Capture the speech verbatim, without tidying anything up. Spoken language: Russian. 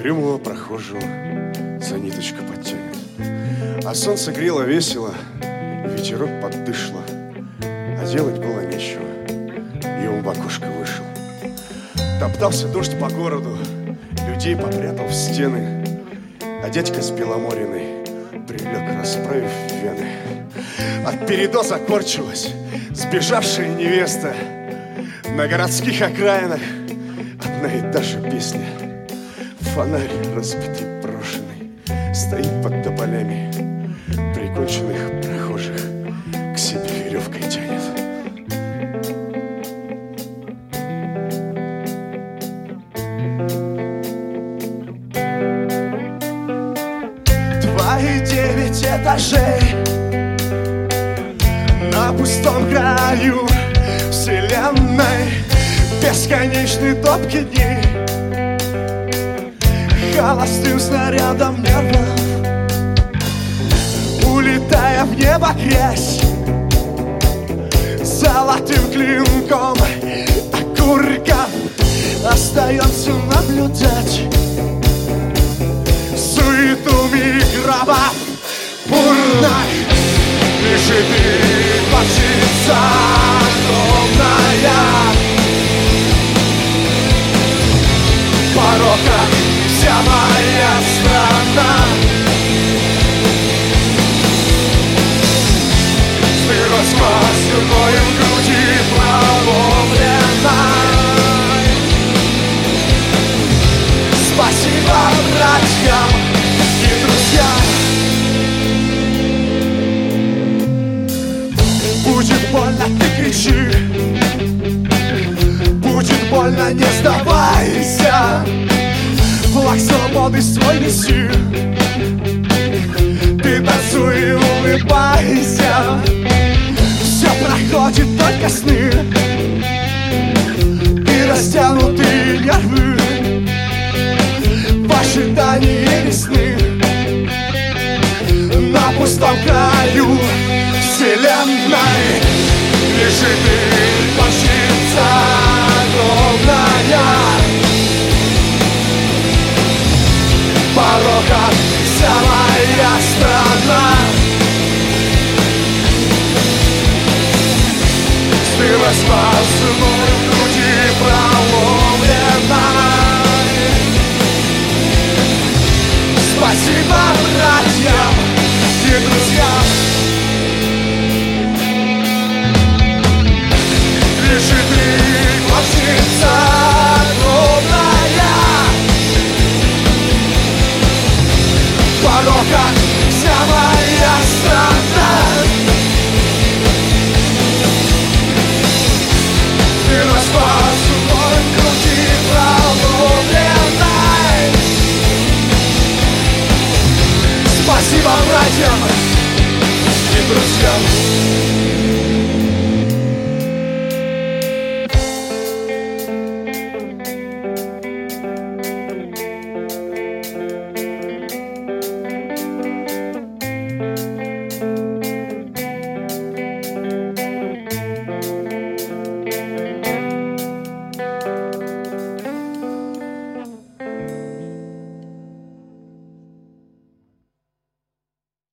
угрюмого прохожего за ниточку подтянет. А солнце грело весело, и ветерок поддышло, а делать было нечего, и он в окошко вышел. Топтался дождь по городу, людей попрятал в стены, а дядька с Беломориной прилег, расправив вены. От передоза корчилась сбежавшая невеста. На городских окраинах одна и та же песня. Фонарь разбитый, брошенный, стоит под тополями, приконченных прохожих к себе веревкой тянет. Твои девять этажей на пустом краю вселенной, бесконечные топки дней, холостым снарядом нервов, улетая в небо грязь, золотым клинком окурком остается наблюдать суету микробов бурной. Лежит и плачется огромная порока вся моя страна. Сырой сквозь мною в груди проломленной. Спасибо братьям и друзьям. Будет больно, ты кричи, будет больно, не сдавайся. Флаг свободы свой неси, ты танцуй и улыбайся. Все проходит, только сны и растянутые нервы в ожидании весны. На пустом краю вселенной лежит и плачется огромная порока вся моя страна. Стыла спасной в груди проломленной. Спасибо братьям и друзьям. Лежит и плачется огромная порока вся моя страна. Ты распас мой в груди проломленной. Спасибо братьям и друзьям.